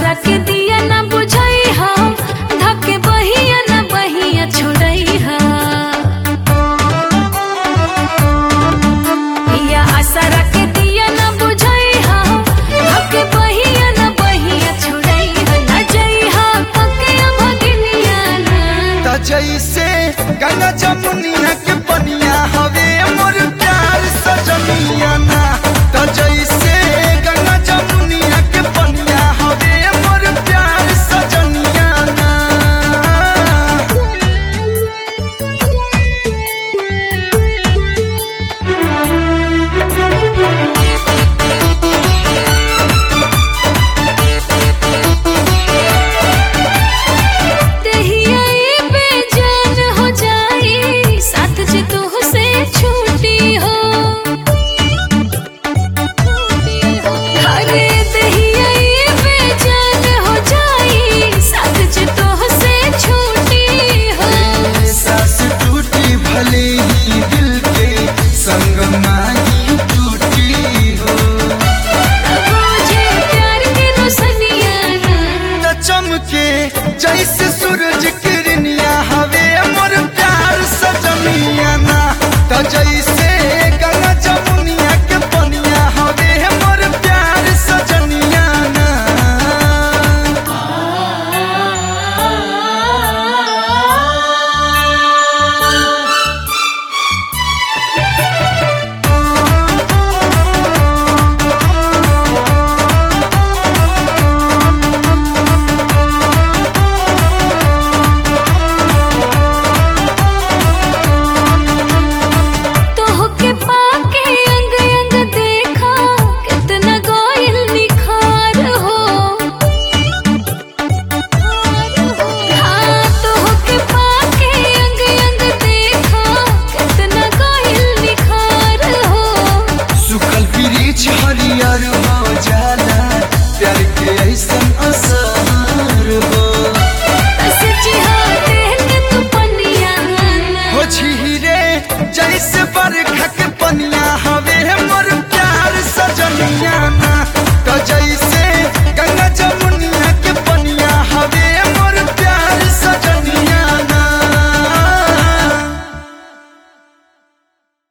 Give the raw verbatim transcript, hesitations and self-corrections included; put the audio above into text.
आसरा के दिया ना बुझाई हा, धके बहिया ना बहिया छोड़ई हा। पिया आसरा के दिया ना बुझाई हा, धके बहिया ना बहिया छोड़ई हा। ना जई हा पके भगिनिया ना, त जैसे गंगा जमुनिया के पनिया हवे मोर प्यार सजनिया ना। त जैसे गंगा जमुनिया के पनिया हवे मोर प्यार सजनिया ना। देहिया ये बेजान हो जाई, साथ जे तोह से छूटी हो। अरे देहिया ये बेजान हो जाई, साथ जे तोह से छूटी हो। सास टूटी भले ही दिल के संग माही टूटी हो। मुझे प्यार के रोशनिया ना, त चमके जैसे सूरज किरनिया हवे मोर प्यार सजनिया ना। त जैसे गंगा जमुनिया के पनिया हवे मोर प्यार सजनिया ना। तोह के पाके अंग अंग देखा, कितना गोयल निखार हो। हाँ तोह के पाके अंग अंग देखा, कितना गोयल निखार हो। सुखल वृक्ष हरियर हो जाला, प्यार के ऐसन असर हो। सच्ची हाँ देख तू पनिया ना, हो झीरे जैसे बरखा के पनिया हवे मोर प्यार सजनिया ना। त